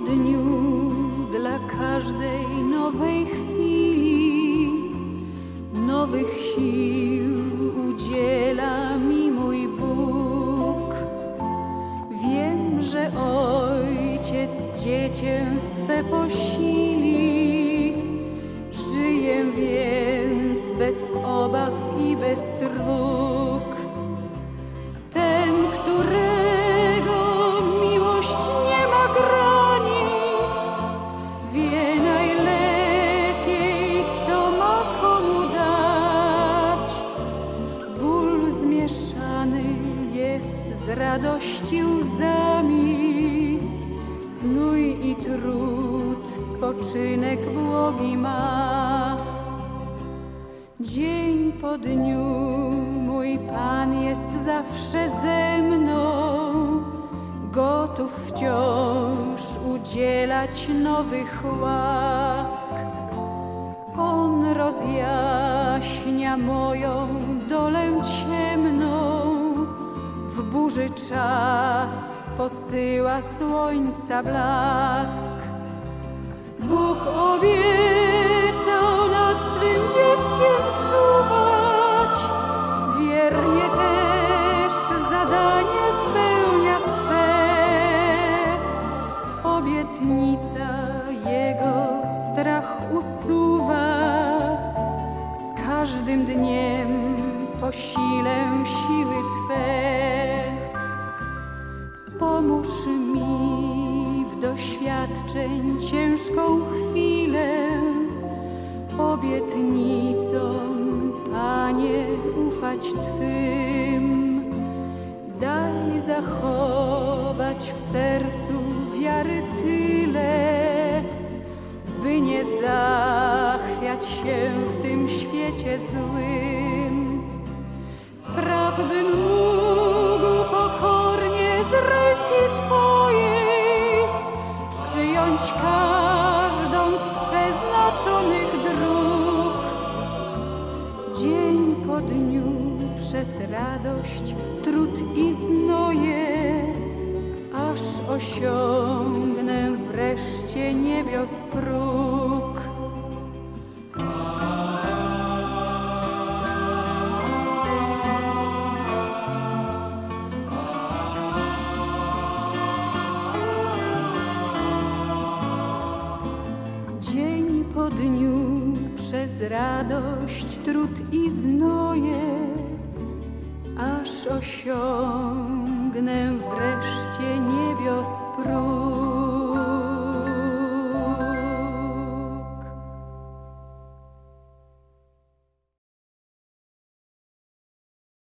dniu dla każdej nowej chwili nowych sił udziela mi mój Bóg. Wiem, że Ojciec dziecię swe posili, żyję więc bez obaw i bez trwóg. Ten, którego miłość nie ma granic, wie najlepiej, co ma komu dać. Ból zmieszany jest z radości łzami, znój i trud spoczynek błogi ma. Dzień po dniu mój Pan jest zawsze ze mną, gotów wciąż udzielać nowych łask. On rozjaśnia moją dolę ciemną, w burzy czas posyła słońca blask. Bóg obiecał nad swym dzieckiem czuwać, wiernie też zadanie spełnia swe. Obietnica Jego strach usuwa, z każdym dniem posilę siły Twe. Pomóż mi w doświadczeń ciężką chwilę, obietnicom, Panie, ufać Twym. Daj zachować w sercu wiary tyle, by nie zachwiać się w tym świecie złym. Spraw, bym mógł pokornie z ręki Twojej przyjąć każdą z przeznaczonych dróg. Dzień po dniu przez radość, trud i znoje, aż osiągnę wreszcie niebios próg. Dzień po dniu przez radość, trud i znoje, aż osiągnę